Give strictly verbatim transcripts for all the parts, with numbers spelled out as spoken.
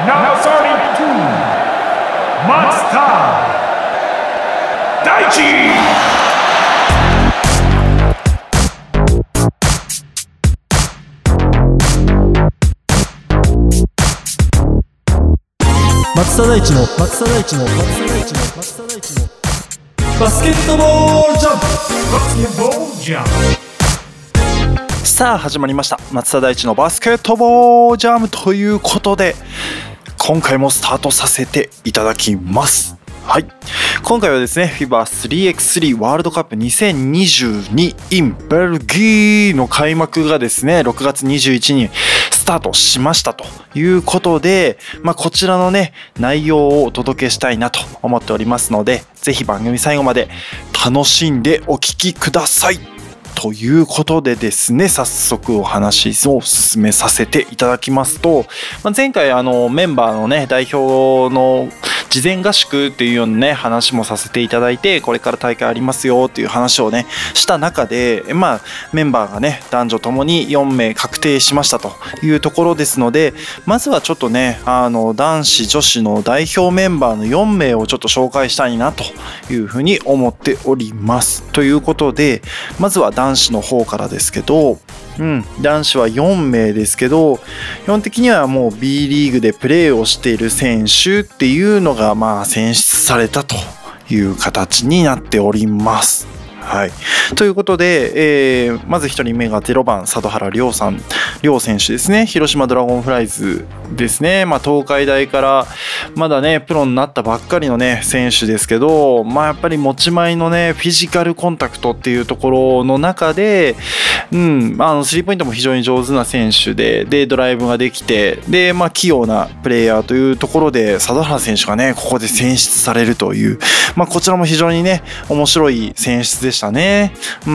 ナウサーティーツー松田大地。 松田大地の松田大地の松田大地の松田大地のバスケットボールジャンプバスケットボールジャンプ。 さあ始まりました松田大地のバスケットボールジャムということで、今回もスタートさせていただきます。はい、今回はですね フィバ スリーエックススリー ワールドカップにせんにじゅうに in ベルギーの開幕がですねろくがつにじゅういちにちにスタートしましたということで、まあ、こちらのね内容をお届けしたいなと思っておりますので、ぜひ番組最後まで楽しんでお聞きくださいということでですね、早速お話を進めさせていただきますと、まあ、前回あのメンバーのね代表の事前合宿っていうようなね話もさせていただいて、これから大会ありますよっていう話をねした中で、まあメンバーがね男女ともによんめい確定しましたというところですので、まずはちょっとねあの男子女子の代表メンバーのよんめいをちょっと紹介したいなというふうに思っております。ということで、まずは男子の方からですけど、うん、男子はよんめいですけど、基本的にはもう B リーグでプレーをしている選手っていうのがまあ選出されたという形になっております。はい、ということで、えー、まずひとりめがゼロばん佐渡原亮さん、亮選手ですね。広島ドラゴンフライズですね。まあ、東海大からまだねプロになったばっかりのね選手ですけど、まあ、やっぱり持ち前のねフィジカルコンタクトっていうところの中で、うん、あのスリーポイントも非常に上手な選手で、でドライブができて、で、まあ、器用なプレイヤーというところで佐渡原選手がねここで選出されるという、まあ、こちらも非常にね面白い選出でしたね。うん、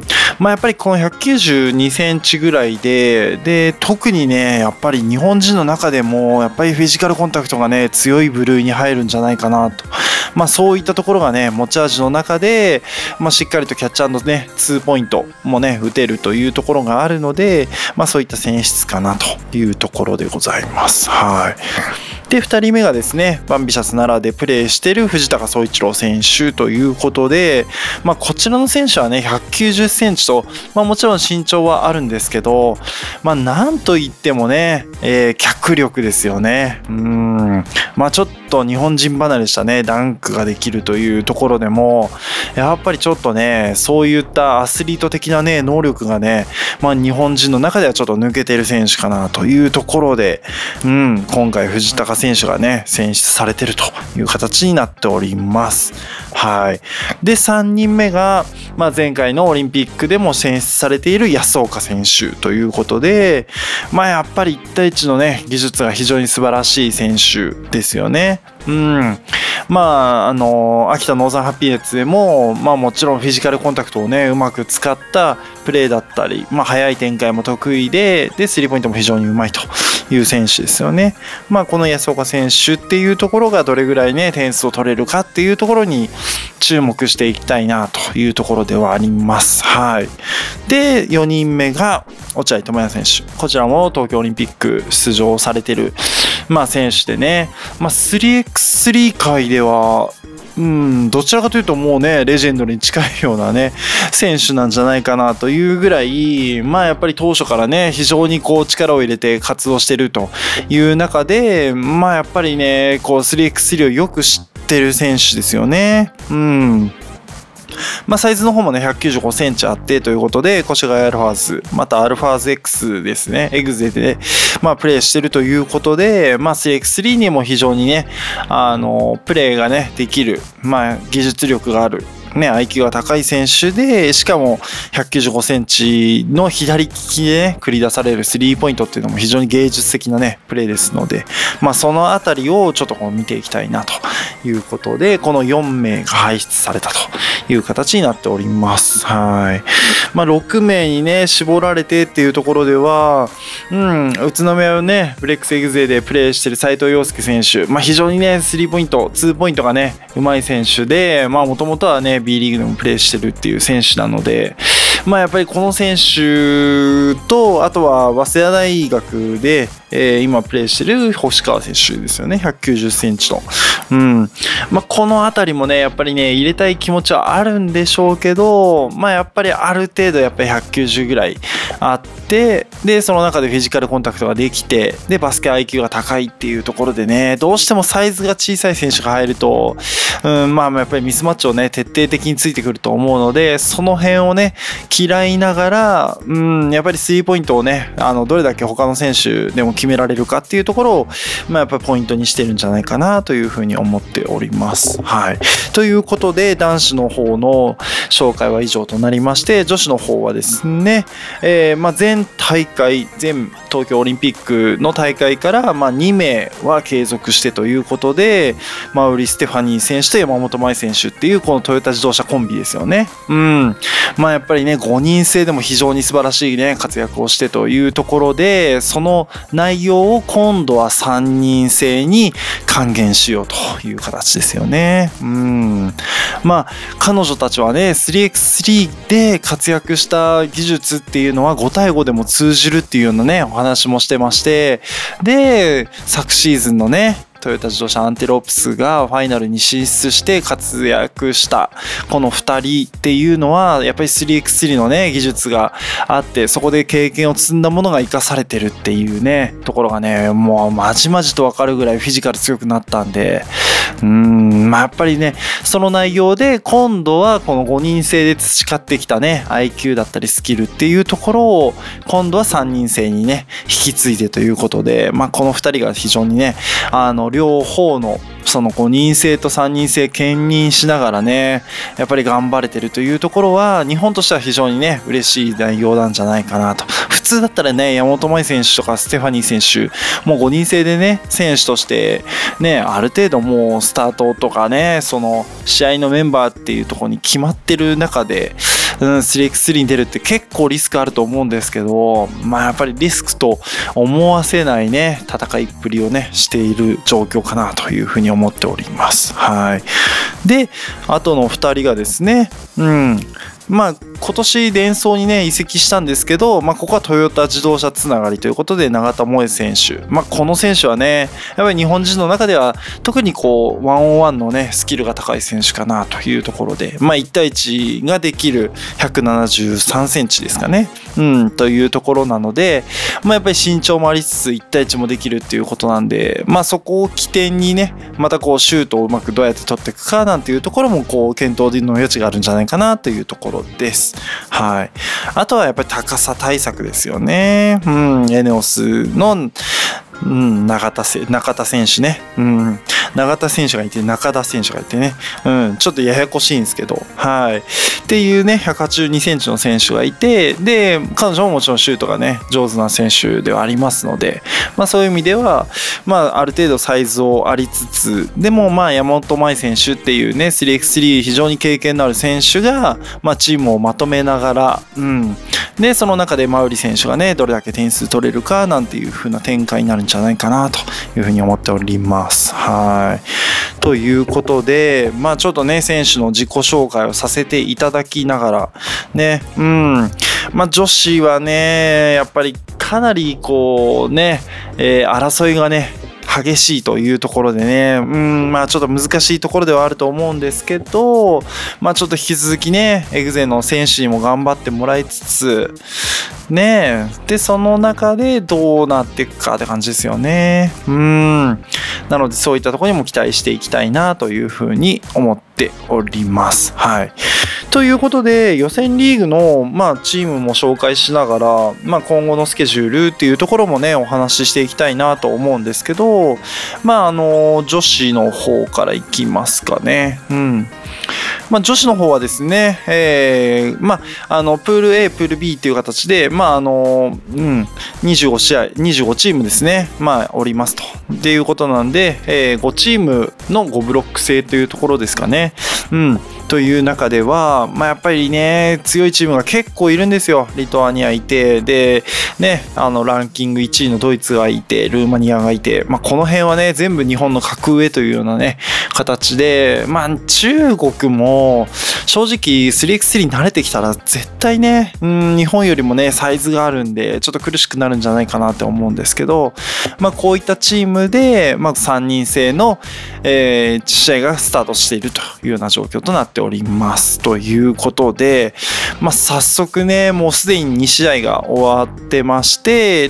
まあやっぱりこのひゃくきゅうじゅうにセンチぐらいで、で特にねやっぱり日本人の中でもやっぱりフィジカルコンタクトがね強い部類に入るんじゃないかなと、まあそういったところがね持ち味の中で、まあしっかりとキャッチ&ねツーポイントもね打てるというところがあるので、まあそういった選出かなというところでございます。はい。でふたりめがですねバンビシャス奈良でプレーしている藤高壮一郎選手ということで、まあ、こちらの選手はねひゃくきゅうじゅっセンチと、まあ、もちろん身長はあるんですけど、まあ、なんといってもね、えー、脚力ですよね。うーん、まあ、ちょっと日本人離れしたねダンクができるというところでもやっぱりちょっとねそういったアスリート的なね能力がね、まあ、日本人の中ではちょっと抜けている選手かなというところで、うん、今回藤高選手がね選出されているという形になっております。はい。でさんにんめが、まあ、前回のオリンピックでも選出されている安岡選手ということで、まあやっぱりいちたいいちのね技術が非常に素晴らしい選手ですよね。うん、まああの秋田ノーザンハッピーネッツでも、まあ、もちろんフィジカルコンタクトをねうまく使ったプレーだったり、まあ、速い展開も得意で、でスリーポイントも非常にうまいという選手ですよね。まあ、この安岡選手っていうところがどれぐらいね点数を取れるかっていうところに注目していきたいなというところではあります。はい。でよにんめが落合智也選手、こちらも東京オリンピック出場されてる、まあ、選手でね、まあ、スリーエックススリー 界ではうん、どちらかというともうねレジェンドに近いようなね選手なんじゃないかなというぐらい、まあやっぱり当初からね非常にこう力を入れて活動してるという中で、まあやっぱりねこう スリーエックススリー をよく知ってる選手ですよね。うん。まあ、サイズの方もねひゃくきゅうじゅうごセンチあってということで、越谷アルファーズまたアルファーズ X ですね、エグゼで、まあ、プレーしてるということで、まあ、スリーエックススリー にも非常にねあのプレーがねできる、まあ、技術力があるね、アイキュー が高い選手で、しかもひゃくきゅうじゅうごセンチの左利きで、ね、繰り出されるスリーポイントっていうのも非常に芸術的なねプレーですので、まあ、そのあたりをちょっとこう見ていきたいなということで、このよんめいが輩出されたという形になっております。はい。まあ、ろくめいにね絞られてっていうところでは、うん、宇都宮をねブレックスエグゼでプレーしている斉藤陽介選手、まあ、非常にねスリーポイントツーポイントがねうまい選手で、まあもともとはね B リーグでもプレーしてるっていう選手なので、まあやっぱりこの選手と、あとは早稲田大学でえー、今プレーしてる星川選手ですよね。ひゃくきゅうじゅっセンチの。うん。まあ、このあたりもね、やっぱりね、入れたい気持ちはあるんでしょうけど、まあ、やっぱりある程度やっぱりひゃくきゅうじゅうぐらいあって、で、その中でフィジカルコンタクトができて、で、バスケ アイキュー が高いっていうところでね、どうしてもサイズが小さい選手が入ると、うん、まあ、やっぱりミスマッチをね、徹底的についてくると思うので、その辺をね、嫌いながら、うん、やっぱりスリーポイントをね、あの、どれだけ他の選手でも決められるかっていうところを、まあ、やっぱりポイントにしてるんじゃないかなというふうに思っております。はい。ということで、男子の方の紹介は以上となりまして、女子の方はですね、えー、まあ、全大会、全東京オリンピックの大会から、まあ、にめいは継続してということで、マウリ・ステファニー選手と山本麻衣選手っていうこのトヨタ自動車コンビですよね。うん。まあ、やっぱりね、ごにん制でも非常に素晴らしいね、活躍をしてというところで、その内容を今度はさんにん制に還元しようという形ですよね。うん。まあ、彼女たちはね、スリーエックススリー で活躍した技術っていうのはごたいごでも通じるっていうようなね、お話もしてまして、で、昨シーズンのね、トヨタ自動車アンテロープスがファイナルに進出して活躍したこのふたりっていうのはやっぱり スリーエックススリー のね技術があって、そこで経験を積んだものが生かされてるっていうねところがね、もうまじまじと分かるぐらいフィジカル強くなったんで、うーんまあやっぱりねその内容で今度はこのごにん制で培ってきたね アイキュー だったりスキルっていうところを今度はさんにん制にね引き継いでということで、まあこのふたりが非常にねあの両方のそのごにん制とさんにん制兼任しながらねやっぱり頑張れてるというところは日本としては非常にね嬉しい内容なんじゃないかなと。普通だったらね山本麻衣選手とかステファニー選手もうごにん制でね選手としてねある程度もうスタートとかねその試合のメンバーっていうところに決まってる中で、うん、スリーエックススリー に出るって結構リスクあると思うんですけど、まあやっぱりリスクと思わせないね戦いっぷりをねしている状況かなというふうに思っております。はい。で、あとのふたりがですね、うん。まあ今年デンソーにね移籍したんですけど、まあここはトヨタ自動車つながりということで永田萌選手、まあこの選手はねやっぱり日本人の中では特にこうワンオンワンのねスキルが高い選手かなというところで、まあいち対いちができるひゃくななじゅうさんセンチですかね、うんというところなので、まあやっぱり身長もありつついち対いちもできるっていうことなんで、まあそこを起点にねまたこうシュートをうまくどうやって取っていくかなんていうところもこう検討の余地があるんじゃないかなというところです。はい。あとはやっぱり高さ対策ですよね。うん、エネオスのうん、永田せ中田選手ね、うん、永田選手がいて中田選手がいてね、うん、ちょっとややこしいんですけど、はい、っていうねひゃくはちじゅうにセンチの選手がいて、で彼女ももちろんシュートがね上手な選手ではありますので、まあ、そういう意味では、まあ、ある程度サイズをありつつでもまあ山本麻衣選手っていうね スリーエックススリー 非常に経験のある選手が、まあ、チームをまとめながら、うん、でその中で馬瓜選手がねどれだけ点数取れるかなんていう風な展開になるんじゃないかなというふうに思っております。はい。ということで、まあちょっとね選手の自己紹介をさせていただきながらね、うん、まあ女子はねやっぱりかなりこうね、えー、争いがね激しいというところでね、うん、まあちょっと難しいところではあると思うんですけど、まあちょっと引き続きね、エグゼの選手にも頑張ってもらいつつ、ねえ、で、その中でどうなっていくかって感じですよね。うん。なのでそういったところにも期待していきたいなというふうに思っております。はい。ということで、予選リーグの、まあ、チームも紹介しながら、まあ、今後のスケジュールっていうところもね、お話ししていきたいなと思うんですけど、まあ、あの、女子の方からいきますかね。うん。まあ、女子の方はですね、えー、まあ、あの、プール A、プール B っていう形で、まあ、あの、うん、にじゅうご試合、にじゅうごチームですね、まあ、おりますと。っていうことなんで、えー、ごチームのごブロック制というところですかね。うん。 という中では、まあ、やっぱりね強いチームが結構いるんですよ。リトアニアいて、でねあのランキングいちいのドイツがいて、ルーマニアがいて、まあ、この辺はね全部日本の格上というようなね形で、まあ、中国も正直 スリーエックススリー に慣れてきたら絶対ね、うん、日本よりもねサイズがあるんでちょっと苦しくなるんじゃないかなって思うんですけど、まあ、こういったチームで、まあ、さんにん制の、えー、試合がスタートしているというような状況となっておりますということで、まあ、早速ねもうすでにに試合が終わってまして、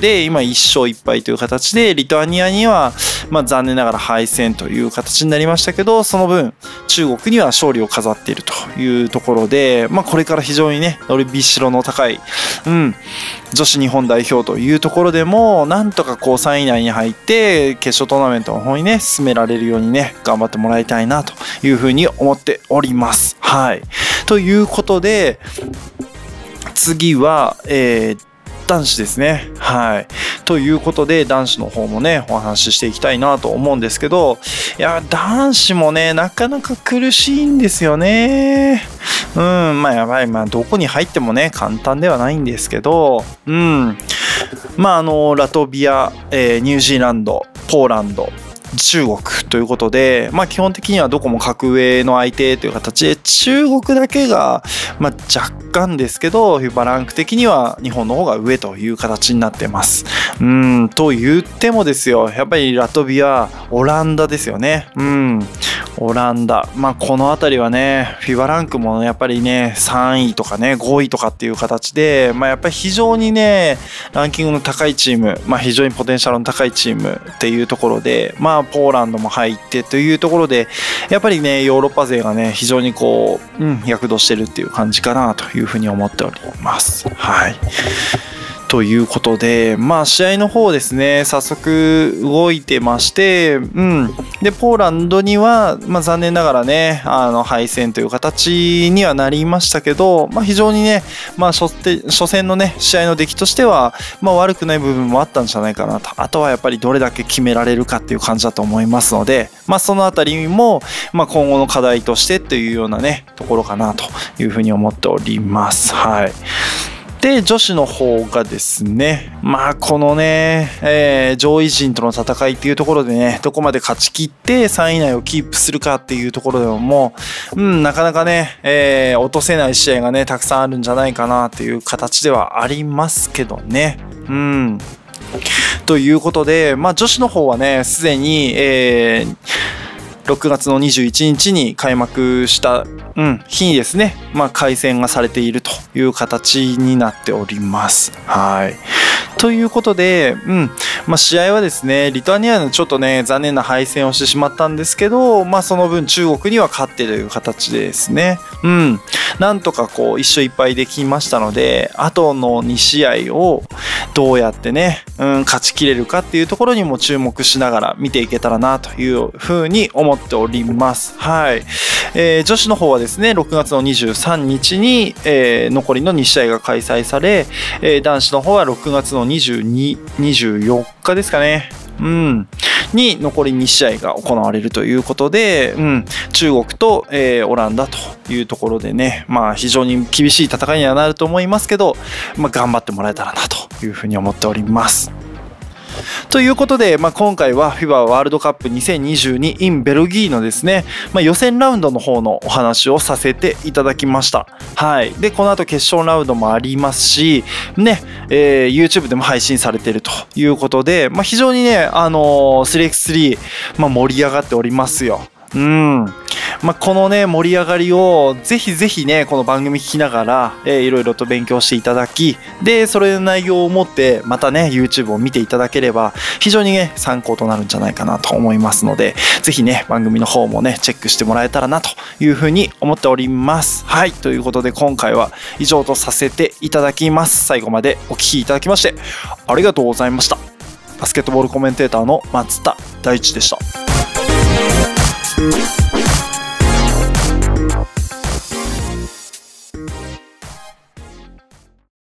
で今いっ勝いっ敗という形でリトアニアには、まあ、残念ながら敗戦という形になりましたけど、その分中国には勝利を飾っているというところで、まあ、これから非常にね伸びしろの高い、うん、女子日本代表というところでもなんとかこうさんい以内に入って決勝トーナメントの方にね進められるようにね頑張ってもらいたいなというふうに思っております。はい、ということで次は、えー男子ですね。はい。ということで男子の方もねお話ししていきたいなと思うんですけど、いや男子もねなかなか苦しいんですよね。うん、まあやばい、まあどこに入ってもね簡単ではないんですけど、うん、まああのラトビア、えー、ニュージーランド、ポーランド、中国ということで、まあ、基本的にはどこも格上の相手という形で中国だけが、まあ、若干ですけどフィバランク的には日本の方が上という形になってます。うんと言ってもですよ、やっぱりラトビア、オランダですよね。うんオランダ、まあ、この辺りはねフィバランクもやっぱりねさんいとかねごいとかっていう形で、まあ、やっぱり非常にねランキングの高いチーム、まあ、非常にポテンシャルの高いチームっていうところで、まあポーランドも入ってというところでやっぱりねヨーロッパ勢がね非常にこう、うん、躍動してるっていう感じかなというふうに思っております。はい。ということで、まあ試合の方ですね、早速動いてまして、うん。で、ポーランドには、まあ残念ながらね、あの、敗戦という形にはなりましたけど、まあ非常にね、まあ初手、初戦のね、試合の出来としては、まあ悪くない部分もあったんじゃないかなと。あとはやっぱりどれだけ決められるかっていう感じだと思いますので、まあそのあたりも、まあ今後の課題としてっていうようなね、ところかなというふうに思っております。はい。で、女子の方がですね、まあこのね、えー、上位陣との戦いっていうところでね、どこまで勝ち切ってさんい以内をキープするかっていうところでももう、うん、なかなかね、えー、落とせない試合がね、たくさんあるんじゃないかなっていう形ではありますけどね。うん。ということで、まあ女子の方はね、すでに、えー、ろくがつのにじゅういちにちに開幕した、うん、日にですね、まあ、開戦がされているという形になっております。はい。ということで、うん、まあ、試合はですね、リトアニアのちょっとね、残念な敗戦をしてしまったんですけど、まあ、その分中国には勝ってという形でですね、うん、なんとかこう、一勝一敗できましたので、あとのに試合をどうやってね、うん、勝ちきれるかっていうところにも注目しながら見ていけたらなというふうに思っております。はい。えー、女子の方はですね、ろくがつのにじゅうさんにちに、えー、残りのに試合が開催され、えー、男子の方はろくがつのにじゅうに、にじゅうよっかですかね。うん。に残りに試合が行われるということで、うん、中国と、えー、オランダというところでね、まあ非常に厳しい戦いにはなると思いますけど、まあ頑張ってもらえたらなというふうに思っております。ということで、まあ、今回は フィバ ワールドカップにせんにじゅうに in ベルギーのですね、まあ、予選ラウンドの方のお話をさせていただきました。はい。で、この後決勝ラウンドもありますし、ね、えー、YouTube でも配信されているということで、まあ、非常にね、あのー、スリーエックススリー、まあ、盛り上がっておりますよ。うん。まあ、このね、盛り上がりをぜひぜひね、この番組聞きながら、えー、いろいろと勉強していただき、で、それの内容を持って、またね、YouTube を見ていただければ、非常にね、参考となるんじゃないかなと思いますので、ぜひね、番組の方もね、チェックしてもらえたらなというふうに思っております。はい。ということで、今回は以上とさせていただきます。最後までお聞きいただきまして、ありがとうございました。バスケットボールコメンテーターの松田大地でした。